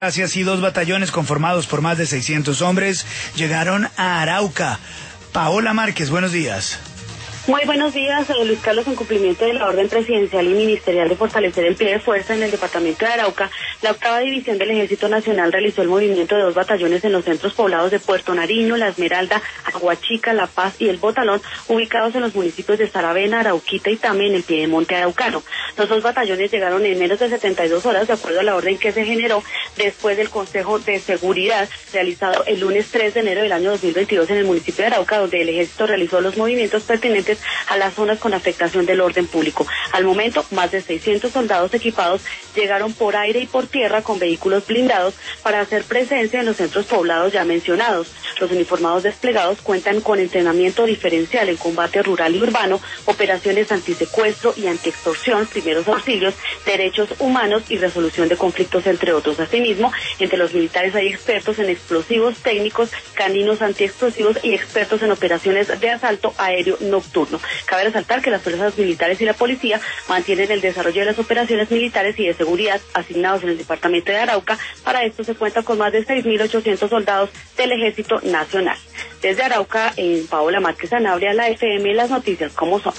Gracias. Y 2 batallones conformados por más de 600 hombres llegaron a Arauca. Paola Márquez, buenos días. Muy buenos días, Luis Carlos. En cumplimiento de la orden presidencial y ministerial de fortalecer el pie de fuerza en el departamento de Arauca, la 8ª División del Ejército Nacional realizó el movimiento de 2 batallones en los centros poblados de Puerto Nariño, La Esmeralda, Aguachica, La Paz y El Botalón, ubicados en los municipios de Saravena, Arauquita y Tame, en el piedemonte araucano. Los 2 batallones llegaron en menos de 72 horas, de acuerdo a la orden que se generó después del Consejo de Seguridad realizado el lunes 3 de enero del año 2022 en el municipio de Arauca, donde el Ejército realizó los movimientos pertinentes a las zonas con afectación del orden público. Al momento, más de 600 soldados equipados llegaron por aire y por tierra con vehículos blindados para hacer presencia en los centros poblados ya mencionados. Los uniformados desplegados cuentan con entrenamiento diferencial en combate rural y urbano, operaciones antisecuestro y antiextorsión, primeros auxilios, derechos humanos y resolución de conflictos, entre otros. Asimismo, entre los militares hay expertos en explosivos técnicos, caninos antiexplosivos y expertos en operaciones de asalto aéreo nocturno. Cabe resaltar que las fuerzas militares y la policía mantienen el desarrollo de las operaciones militares y de seguridad asignados en el departamento de Arauca. Para esto se cuenta con más de 6.800 soldados del Ejército Nacional. Desde Arauca, en Paola Márquez Sanabria, la FM, las noticias como son.